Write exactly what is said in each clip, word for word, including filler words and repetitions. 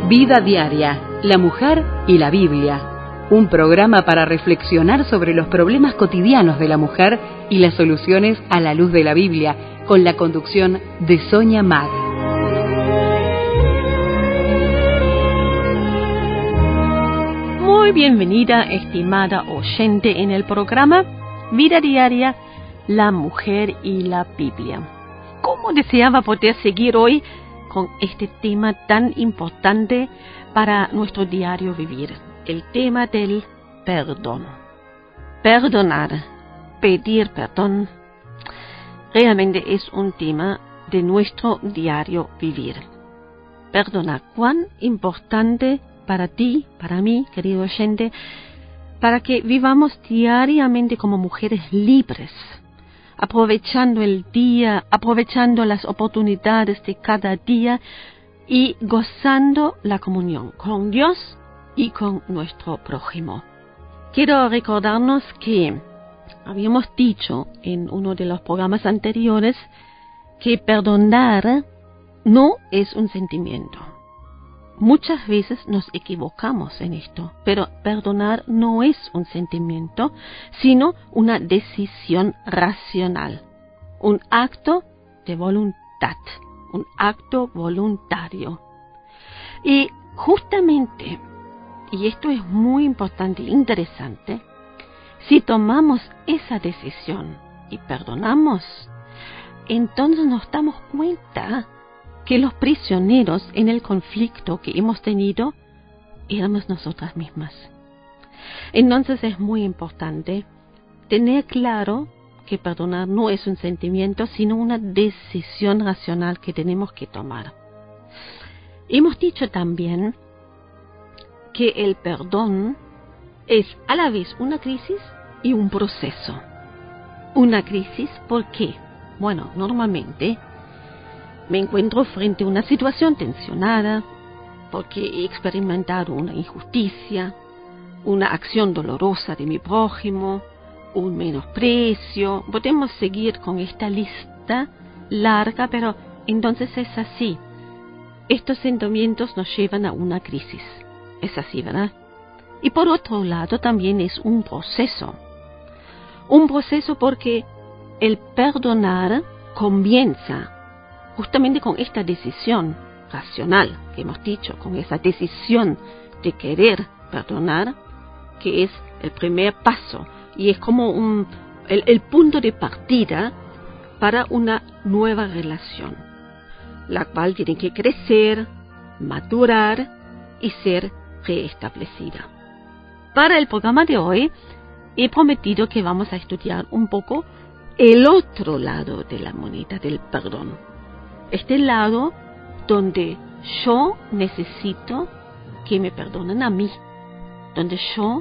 Vida Diaria, la mujer y la Biblia. Un programa para reflexionar sobre los problemas cotidianos de la mujer y las soluciones a la luz de la Biblia, con la conducción de Sonia Mag. Muy bienvenida, estimada oyente, en el programa Vida Diaria, la mujer y la Biblia. ¿Cómo deseaba poder seguir hoy con este tema tan importante para nuestro diario vivir? El tema del perdón. Perdonar, pedir perdón, realmente es un tema de nuestro diario vivir. Perdonar, cuán importante para ti, para mí, querido oyente, para que vivamos diariamente como mujeres libres, aprovechando el día, aprovechando las oportunidades de cada día y gozando la comunión con Dios y con nuestro prójimo. Quiero recordarnos que habíamos dicho en uno de los programas anteriores que perdonar no es un sentimiento. Muchas veces nos equivocamos en esto, pero perdonar no es un sentimiento, sino una decisión racional, un acto de voluntad, un acto voluntario. Y justamente, y esto es muy importante e interesante, si tomamos esa decisión y perdonamos, entonces nos damos cuenta que los prisioneros en el conflicto que hemos tenido éramos nosotras mismas. Entonces es muy importante tener claro que perdonar no es un sentimiento, sino una decisión racional que tenemos que tomar. Hemos dicho también que el perdón es a la vez una crisis y un proceso. Una crisis, ¿por qué? Bueno, normalmente me encuentro frente a una situación tensionada porque he experimentado una injusticia, una acción dolorosa de mi prójimo, un menosprecio. Podemos seguir con esta lista larga, pero entonces es así. Estos sentimientos nos llevan a una crisis. Es así, ¿verdad? Y por otro lado también es un proceso. Un proceso porque el perdonar comienza justamente con esta decisión racional que hemos dicho, con esa decisión de querer perdonar, que es el primer paso y es como un, el, el punto de partida para una nueva relación, la cual tiene que crecer, madurar y ser reestablecida. Para el programa de hoy he prometido que vamos a estudiar un poco el otro lado de la moneda del perdón. Este lado donde yo necesito que me perdonen a mí, donde yo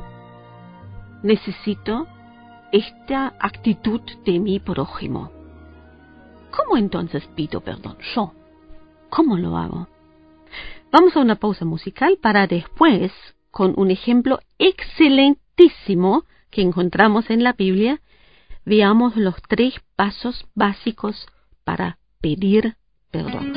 necesito esta actitud de mi prójimo. ¿Cómo entonces pido perdón yo? ¿Cómo lo hago? Vamos a una pausa musical para después, con un ejemplo excelentísimo que encontramos en la Biblia, veamos los tres pasos básicos para pedir perdón.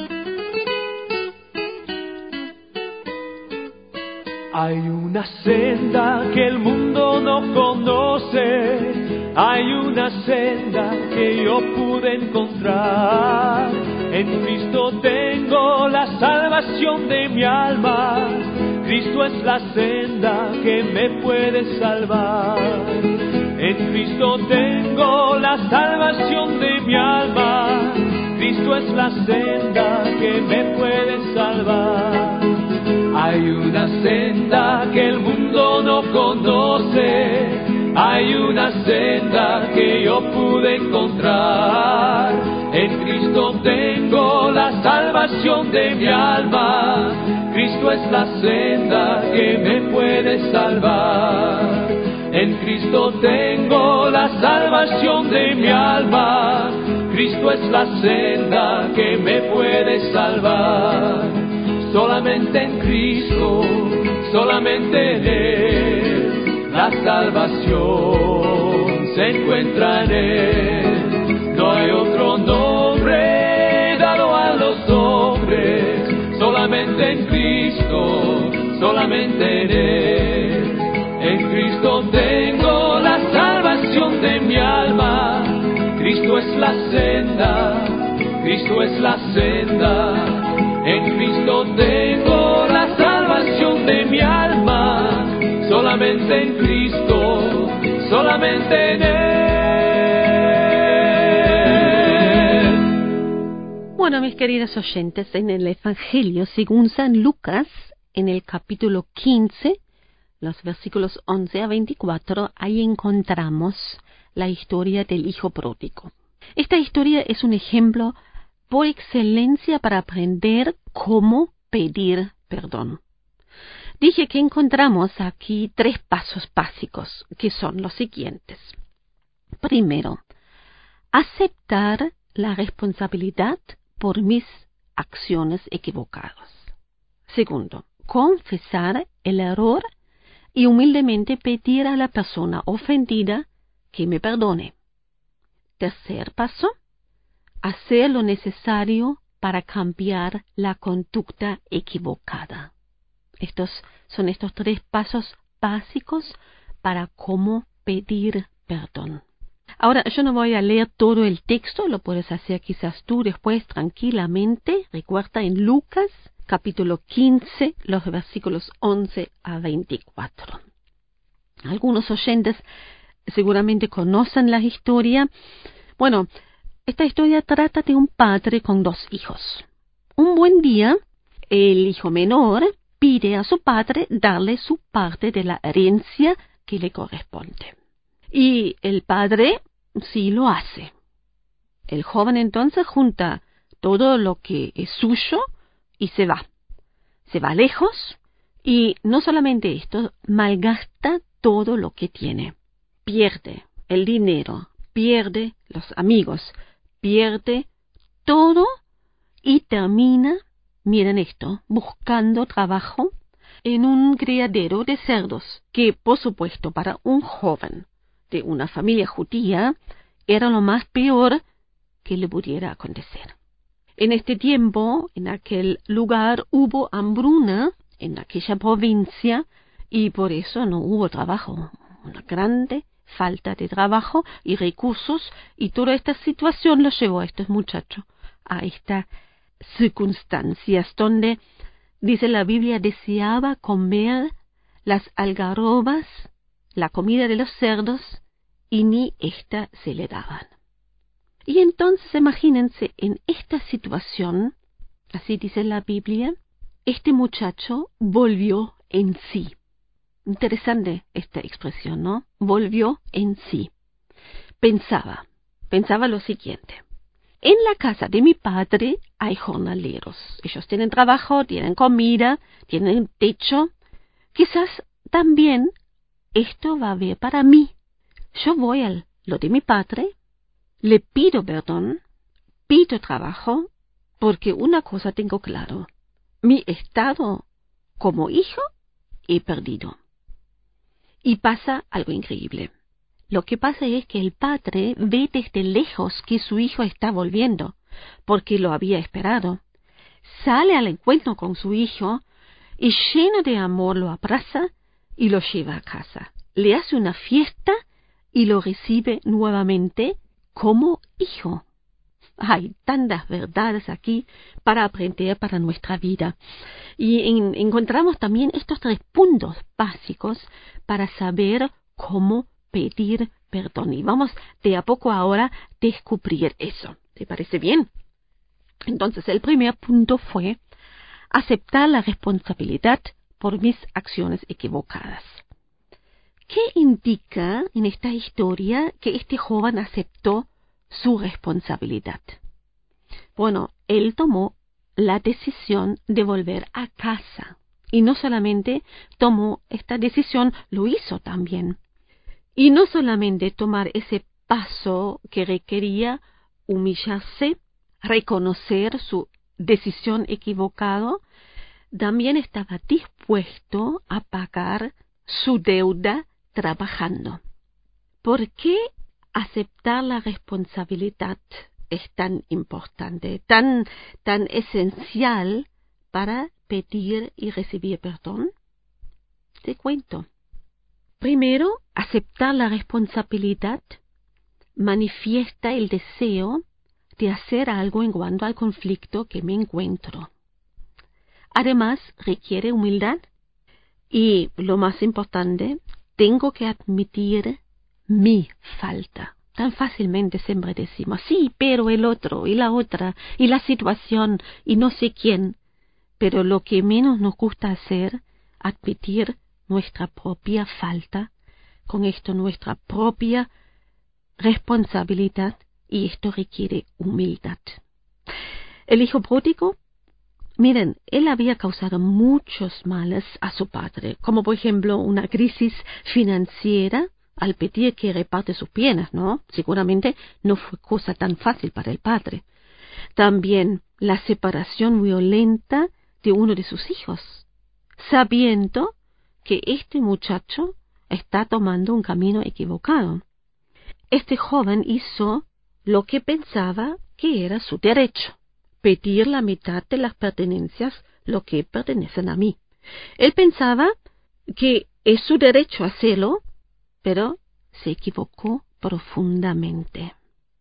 Hay una senda que el mundo no conoce, hay una senda que yo pude encontrar. En Cristo tengo la salvación de mi alma, Cristo es la senda que me puede salvar. En Cristo tengo la salvación de mi alma, Cristo es la senda que me puede salvar. Hay una senda que el mundo no conoce, hay una senda que yo pude encontrar. En Cristo tengo la salvación de mi alma, Cristo es la senda que me puede salvar. En Cristo tengo la salvación de mi alma, Cristo es la senda que me puede salvar. Solamente en Cristo, solamente en Él, la salvación se encuentra en Él. No hay otro nombre dado a los hombres, solamente en Cristo solamente en Él. En Cristo tengo la salvación de mi alma. Cristo es la senda, Cristo es la senda. En Cristo tengo la salvación de mi alma. Solamente en Cristo, solamente en Él. Bueno, mis queridos oyentes, en el Evangelio según San Lucas, en el capítulo quince, los versículos once a veinticuatro, ahí encontramos la historia del hijo pródigo. Esta historia es un ejemplo por excelencia para aprender cómo pedir perdón. Dije que encontramos aquí tres pasos básicos, que son los siguientes. Primero, aceptar la responsabilidad por mis acciones equivocadas. Segundo, confesar el error y humildemente pedir a la persona ofendida que me perdone. Tercer paso, hacer lo necesario para cambiar la conducta equivocada. Estos son estos tres pasos básicos para cómo pedir perdón. Ahora, yo no voy a leer todo el texto, lo puedes hacer quizás tú después tranquilamente. Recuerda en Lucas, capítulo quince, los versículos once a veinticuatro. Algunos oyentes seguramente conocen la historia. Bueno, esta historia trata de un padre con dos hijos. Un buen día, el hijo menor pide a su padre darle su parte de la herencia que le corresponde. Y el padre sí lo hace. El joven entonces junta todo lo que es suyo y se va. Se va lejos y no solamente esto, malgasta todo lo que tiene. Pierde el dinero, pierde los amigos, pierde todo y termina, miren esto, buscando trabajo en un criadero de cerdos, que por supuesto para un joven de una familia judía era lo más peor que le pudiera acontecer. En este tiempo, en aquel lugar, hubo hambruna en aquella provincia y por eso no hubo trabajo. Una grande falta de trabajo y recursos, y toda esta situación los llevó a estos muchachos a estas circunstancias donde, dice la Biblia, deseaba comer las algarrobas, la comida de los cerdos, y ni ésta se le daban. Y entonces imagínense, en esta situación, así dice la Biblia, este muchacho volvió en sí. Interesante esta expresión, ¿no? Volvió en sí. Pensaba, pensaba lo siguiente. En la casa de mi padre hay jornaleros. Ellos tienen trabajo, tienen comida, tienen techo. Quizás también esto va a haber para mí. Yo voy a lo de mi padre, le pido perdón, pido trabajo, porque una cosa tengo claro. Mi estado como hijo he perdido. Y pasa algo increíble. Lo que pasa es que el padre ve desde lejos que su hijo está volviendo, porque lo había esperado. Sale al encuentro con su hijo y lleno de amor lo abraza y lo lleva a casa. Le hace una fiesta y lo recibe nuevamente como hijo. Hay tantas verdades aquí para aprender para nuestra vida. Y en, encontramos también estos tres puntos básicos para saber cómo pedir perdón. Y vamos de a poco ahora a descubrir eso. ¿Te parece bien? Entonces, el primer punto fue aceptar la responsabilidad por mis acciones equivocadas. ¿Qué indica en esta historia que este joven aceptó su responsabilidad? Bueno, él tomó la decisión de volver a casa. Y no solamente tomó esta decisión, lo hizo también. Y no solamente tomar ese paso que requería humillarse, reconocer su decisión equivocada, también estaba dispuesto a pagar su deuda trabajando. ¿Por qué aceptar la responsabilidad es tan importante, tan, tan esencial para pedir y recibir perdón? Te cuento. Primero, aceptar la responsabilidad manifiesta el deseo de hacer algo en cuanto al conflicto que me encuentro. Además, requiere humildad y, lo más importante, tengo que admitir mi falta. Tan fácilmente siempre decimos, sí, pero el otro, y la otra, y la situación, y no sé quién. Pero lo que menos nos gusta hacer, admitir nuestra propia falta, con esto nuestra propia responsabilidad, y esto requiere humildad. El hijo pródigo, miren, él había causado muchos males a su padre, como por ejemplo una crisis financiera al pedir que reparte sus bienes, ¿no? Seguramente no fue cosa tan fácil para el padre. También la separación violenta de uno de sus hijos, sabiendo que este muchacho está tomando un camino equivocado. Este joven hizo lo que pensaba que era su derecho, pedir la mitad de las pertenencias, lo que pertenecen a mí. Él pensaba que es su derecho hacerlo, pero se equivocó profundamente.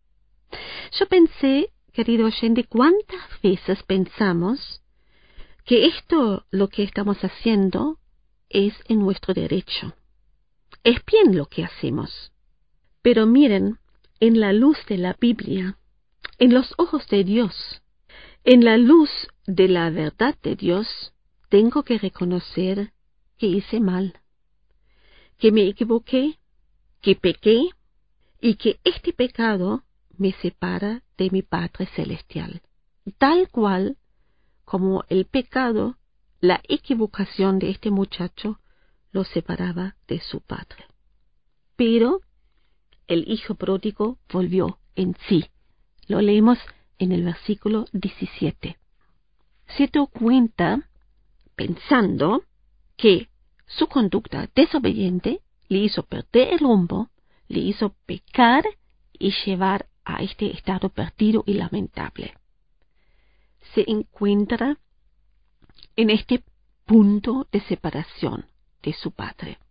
Yo pensé, querido oyente, ¿cuántas veces pensamos que esto, lo que estamos haciendo, es en nuestro derecho? Es bien lo que hacemos. Pero miren, en la luz de la Biblia, en los ojos de Dios, en la luz de la verdad de Dios, tengo que reconocer que hice mal, que me equivoqué, que pequé y que este pecado me separa de mi Padre Celestial, tal cual como el pecado, la equivocación de este muchacho lo separaba de su padre. Pero el hijo pródigo volvió en sí. Lo leemos en el versículo diecisiete. Se dio cuenta, pensando, que su conducta desobediente le hizo perder el rumbo, le hizo pecar y llevar a este estado perdido y lamentable. Se encuentra en este punto de separación de su padre.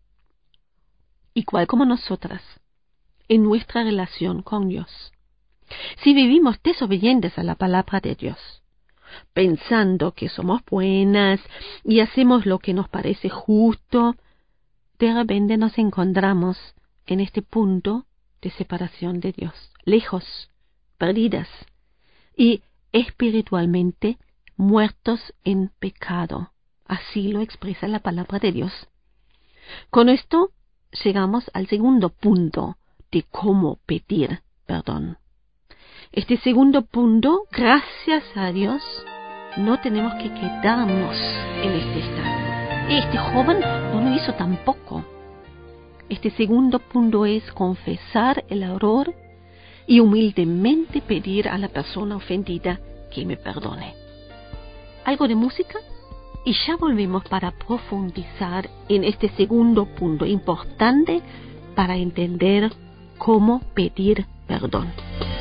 Igual como nosotras, en nuestra relación con Dios. Si vivimos desobedientes a la palabra de Dios, pensando que somos buenas y hacemos lo que nos parece justo, de repente nos encontramos en este punto de separación de Dios, lejos, perdidas y espiritualmente muertos en pecado. Así lo expresa la palabra de Dios. Con esto llegamos al segundo punto de cómo pedir perdón. Este segundo punto, gracias a Dios, no tenemos que quedarnos en este estado. Este joven no lo hizo tampoco. Este segundo punto es confesar el error y humildemente pedir a la persona ofendida que me perdone. Algo de música y ya volvemos para profundizar en este segundo punto importante para entender cómo pedir perdón.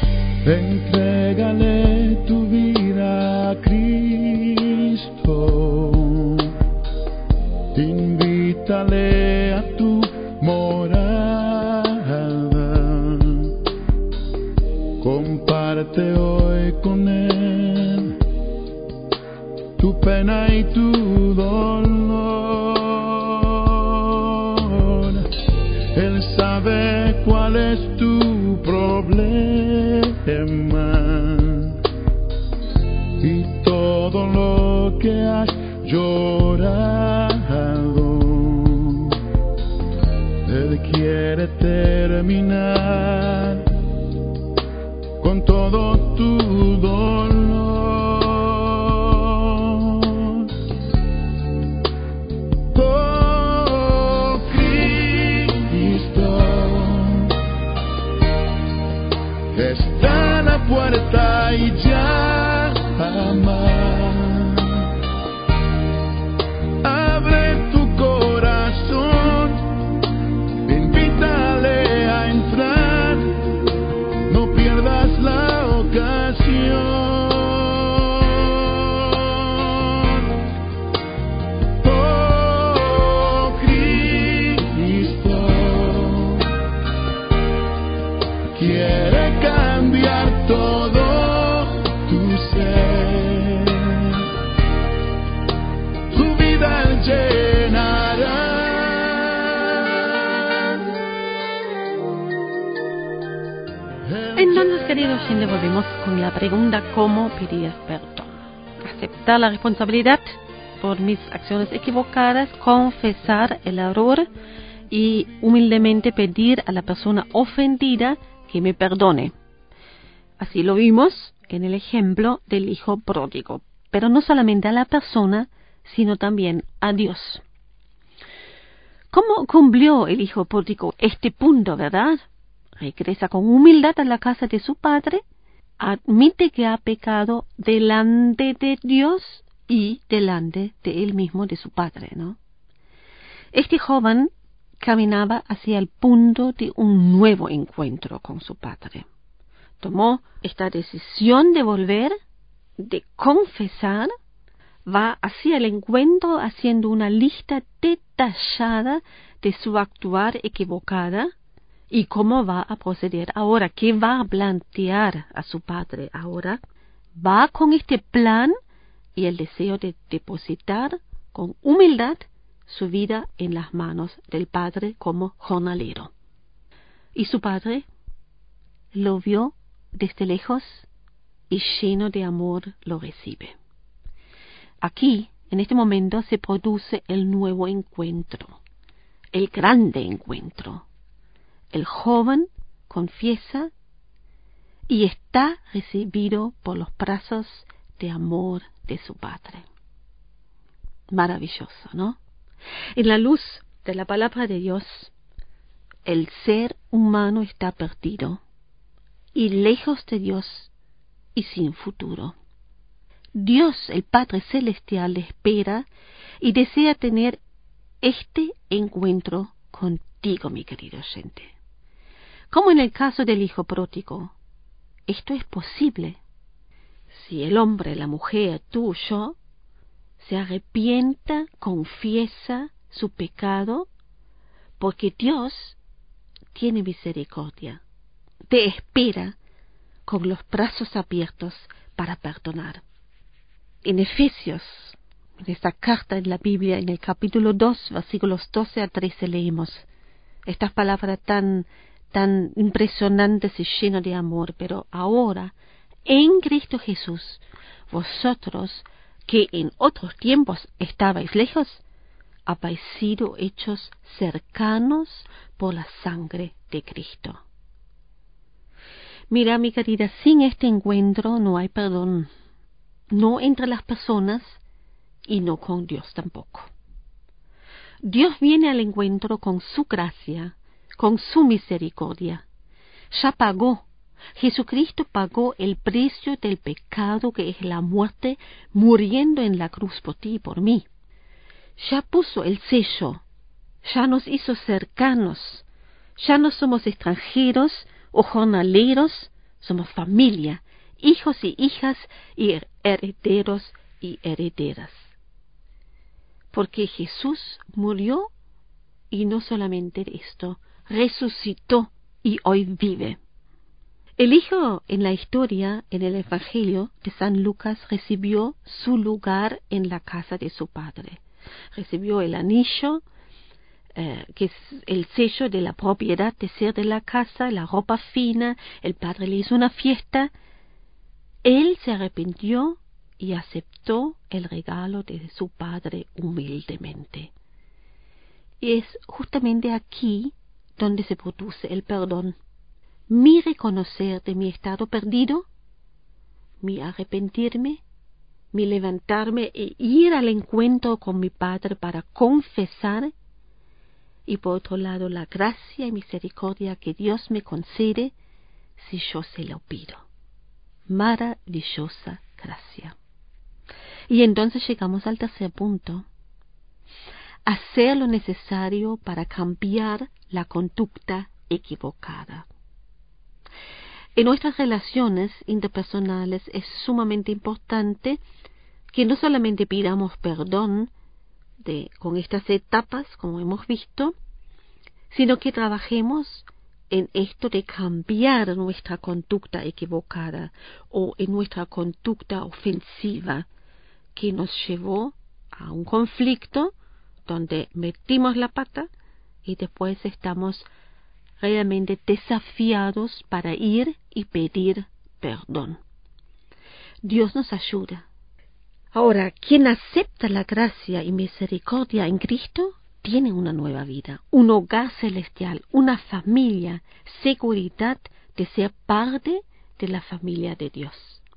Entrégale tu vida a Cristo, invítale a tu morada, comparte hoy con Él tu pena y tu dolor. Él sabe cuál es tu problema y todo lo que has llorado. Él quiere terminar con todo tu dolor. Oh, Cristo está a la puerta y llama. Abre tu corazón, invítale a entrar. oyente, volvemos con la pregunta ¿cómo pedir perdón? Aceptar la responsabilidad por mis acciones equivocadas, confesar el error y humildemente pedir a la persona ofendida que me perdone. Así lo vimos en el ejemplo del hijo pródigo, pero no solamente a la persona, sino también a Dios. ¿Cómo cumplió el hijo pródigo este punto, verdad? Regresa con humildad a la casa de su padre, admite que ha pecado delante de Dios y delante de él mismo, de su padre, ¿no? Este joven caminaba hacia el punto de un nuevo encuentro con su padre. Tomó esta decisión de volver, de confesar, va hacia el encuentro haciendo una lista detallada de su actuar equivocada y cómo va a proceder ahora, qué va a plantear a su padre ahora. Va con este plan y el deseo de depositar con humildad su vida en las manos del padre como jornalero. Y su padre lo vio desde lejos y lleno de amor lo recibe. Aquí, en este momento, se produce el nuevo encuentro, el grande encuentro. El joven confiesa y está recibido por los brazos de amor de su padre. Maravilloso, ¿no? En la luz de la palabra de Dios, el ser humano está perdido y lejos de Dios y sin futuro. Dios, el Padre Celestial, le espera y desea tener este encuentro contigo, mi querido oyente. Como en el caso del hijo pródigo, esto es posible. Si el hombre, la mujer, tú, yo, se arrepienta, confiesa su pecado, porque Dios tiene misericordia, te espera con los brazos abiertos para perdonar. En Efesios, en esta carta en la Biblia, en el capítulo dos, versículos doce a trece, leemos estas palabras tan, tan impresionantes y llenas de amor. Pero ahora, en Cristo Jesús, vosotros que en otros tiempos estabais lejos, habéis sido hechos cercanos por la sangre de Cristo. Mira, mi querida, sin este encuentro no hay perdón, no entre las personas y no con Dios tampoco. Dios viene al encuentro con su gracia, con su misericordia. Ya pagó, Jesucristo pagó el precio del pecado que es la muerte, muriendo en la cruz por ti y por mí. Ya puso el sello, ya nos hizo cercanos, ya no somos extranjeros o jornaleros, somos familia, hijos y hijas y herederos y herederas. Porque Jesús murió y no solamente esto, resucitó y hoy vive. El Hijo en la historia, en el Evangelio de San Lucas, recibió su lugar en la casa de su Padre. Recibió el anillo, eh, que es el sello de la propiedad de ser de la casa, la ropa fina, el Padre le hizo una fiesta. Él se arrepintió y aceptó el regalo de su Padre humildemente. Y es justamente aquí donde se produce el perdón. Mi reconocer de mi estado perdido, mi arrepentirme, mi levantarme e ir al encuentro con mi Padre para confesar, y por otro lado la gracia y misericordia que Dios me concede si yo se lo pido. Maravillosa gracia. Y entonces llegamos al tercer punto. Hacer lo necesario para cambiar la conducta equivocada. En nuestras relaciones interpersonales es sumamente importante que no solamente pidamos perdón de, con estas etapas, como hemos visto, sino que trabajemos en esto de cambiar nuestra conducta equivocada o en nuestra conducta ofensiva que nos llevó a un conflicto donde metimos la pata y después estamos realmente desafiados para ir y pedir perdón. Dios nos ayuda. Ahora, quien acepta la gracia y misericordia en Cristo tiene una nueva vida, un hogar celestial, una familia, seguridad de ser parte de la familia de Dios.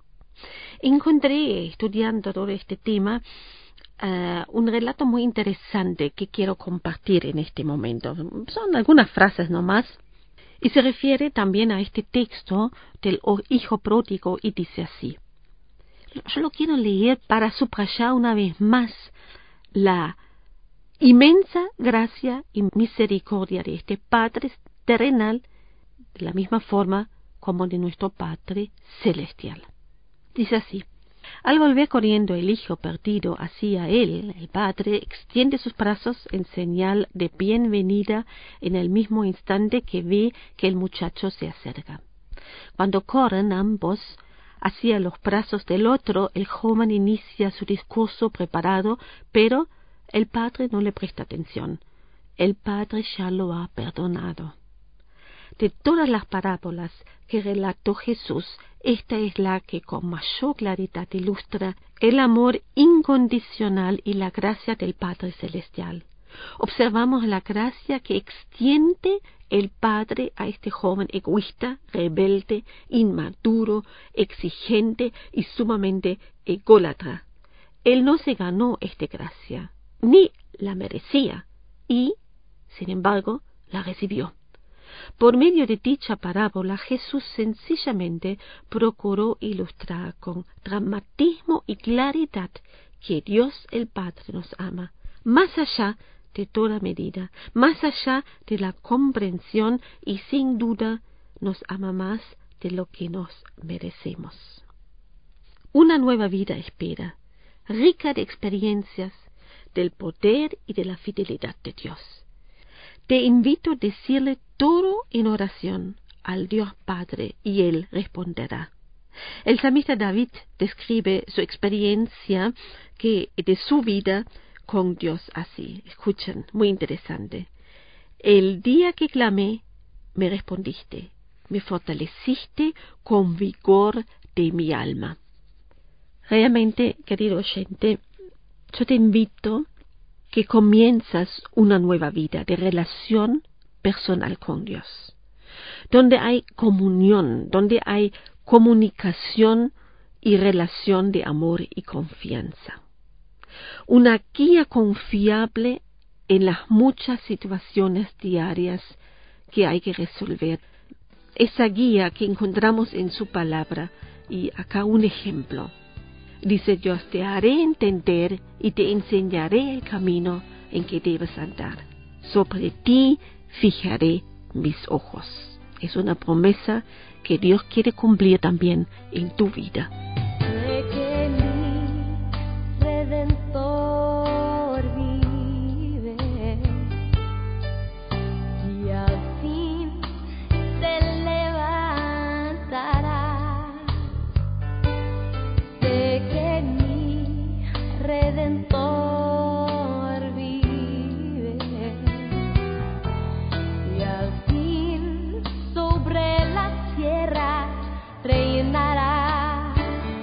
Encontré, estudiando todo este tema, uh, un relato muy interesante que quiero compartir en este momento. Son algunas frases nomás, y se refiere también a este texto del hijo pródigo y dice así. Yo lo quiero leer para subrayar una vez más la inmensa gracia y misericordia de este Padre terrenal, de la misma forma como de nuestro Padre celestial. Dice así: al volver corriendo el hijo perdido hacia él, el padre extiende sus brazos en señal de bienvenida en el mismo instante que ve que el muchacho se acerca. Cuando corren ambos hacia los brazos del otro, el joven inicia su discurso preparado, pero el padre no le presta atención. El padre ya lo ha perdonado. De todas las parábolas que relató Jesús, esta es la que con mayor claridad ilustra el amor incondicional y la gracia del Padre Celestial. Observamos la gracia que extiende el Padre a este joven egoísta, rebelde, inmaduro, exigente y sumamente ególatra. Él no se ganó esta gracia, ni la merecía, y, sin embargo, la recibió. Por medio de dicha parábola, Jesús sencillamente procuró ilustrar con dramatismo y claridad que Dios el Padre nos ama, más allá de toda medida, más allá de la comprensión, y sin duda nos ama más de lo que nos merecemos. Una nueva vida espera, rica de experiencias del poder y de la fidelidad de Dios. Te invito a decirle todo en oración al Dios Padre y Él responderá. El salmista David describe su experiencia que, de su vida con Dios así. Escuchen, muy interesante. El día que clamé, me respondiste, me fortaleciste con vigor de mi alma. Realmente, querido oyente, yo te invito que comienzas una nueva vida de relación personal con Dios, donde hay comunión, donde hay comunicación y relación de amor y confianza. Una guía confiable en las muchas situaciones diarias que hay que resolver. Esa guía que encontramos en su palabra, y acá un ejemplo. Dice Dios: te haré entender y te enseñaré el camino en que debes andar. Sobre ti fijaré mis ojos. Es una promesa que Dios quiere cumplir también en tu vida. Sé que mi Redentor vive y al fin te levantará. Sé que mi Redentor vive y al fin sobre la tierra reinará.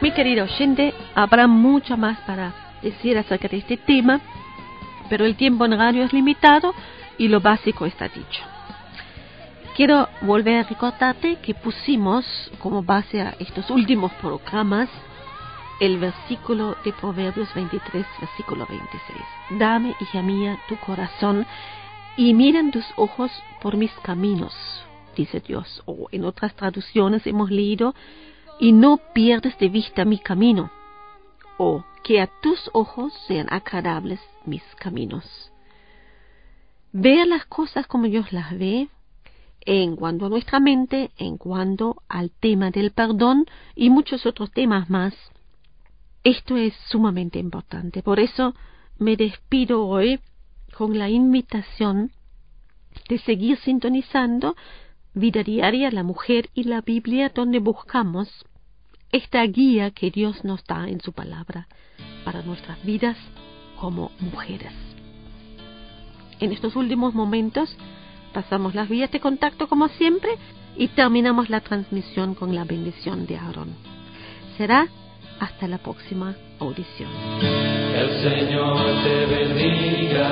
Mi querido oyente, habrá mucho más para decir acerca de este tema, pero el tiempo en radio es limitado y lo básico está dicho. Quiero volver a recordarte que pusimos como base a estos últimos programas el versículo de Proverbios veintitrés, versículo veintiséis. Dame, hija mía, tu corazón y miren tus ojos por mis caminos, dice Dios. O en otras traducciones hemos leído, y no pierdes de vista mi camino. O que a tus ojos sean agradables mis caminos. Vea las cosas como Dios las ve, en cuanto a nuestra mente, en cuanto al tema del perdón y muchos otros temas más. Esto es sumamente importante. Por eso me despido hoy con la invitación de seguir sintonizando Vida Diaria, la Mujer y la Biblia, donde buscamos esta guía que Dios nos da en su palabra para nuestras vidas como mujeres. En estos últimos momentos pasamos las vías de contacto como siempre y terminamos la transmisión con la bendición de Aarón. Será hasta la próxima audición. El Señor te bendiga,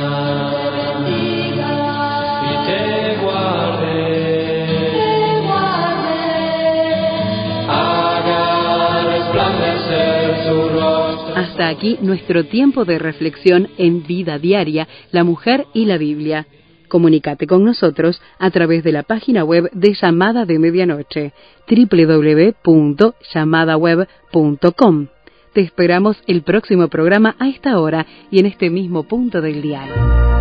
y te guarde, haga resplandecer su rostro. Hasta aquí nuestro tiempo de reflexión en Vida Diaria, la Mujer y la Biblia. Comunícate con nosotros a través de la página web de Llamada de Medianoche, doble u doble u doble u punto llamada web punto com. Te esperamos el próximo programa a esta hora y en este mismo punto del dial.